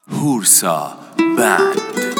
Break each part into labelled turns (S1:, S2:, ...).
S1: هورسا بند.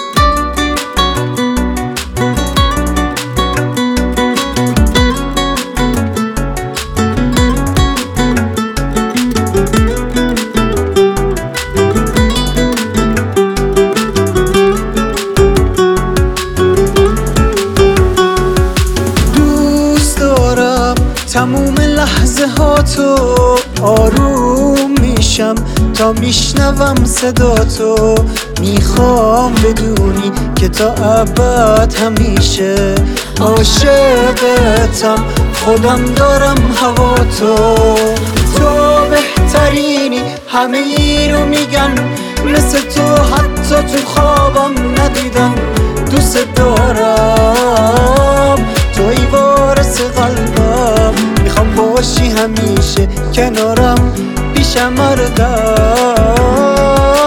S2: تموم لحظه ها تو آروم میشم تا میشنوم صدا تو. میخوام بدونی که تا ابد همیشه عاشقتم، خودم دارم هوا تو بهترینی، همه ای رو میگن مثل تو حتی تو خوابم ندیدم. دوست دارم توی وارث قلبم، میخوام باشی همیشه کنارم پیشم مردم.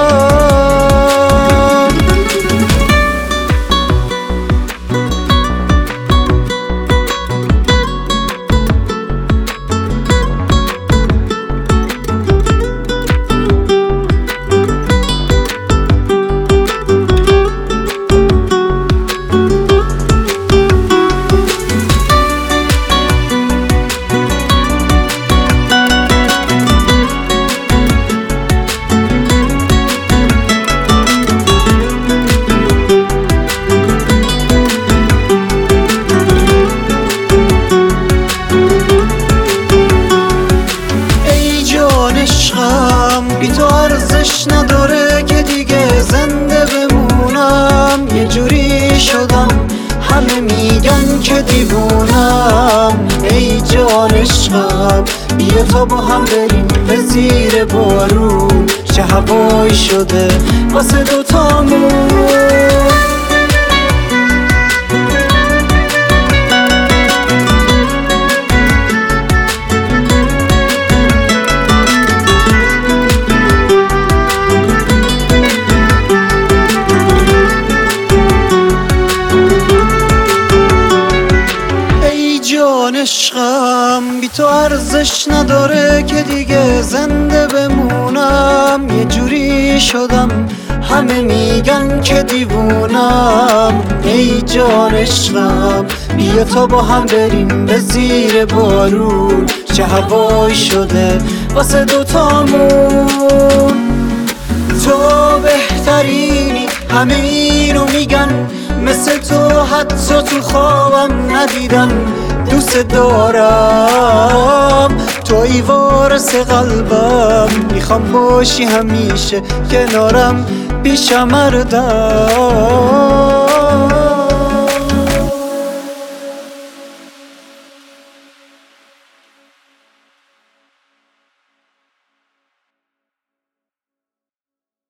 S2: بی تو ارزش نداره که دیگه زنده بمونم. یه جوری شدم همه میگن که دیوونم. ای جان عشقم بیا تا با هم بریم به زیر بارون. چه هوایی شده واسه دوتامون. عشقم بی تو ارزش نداره که دیگه زنده بمونم. یه جوری شدم همه میگن که دیوونم. ای جان عشقم بیا تا با هم بریم به زیر بارون. چه هوایی شده واسه دوتامون. تو بهترینی، همه اینو میگن مثل تو حتی تو خوابم ندیدم. دوست دارم توی وارث قلبم، میخوام باشی همیشه کنارم پیشم مردم.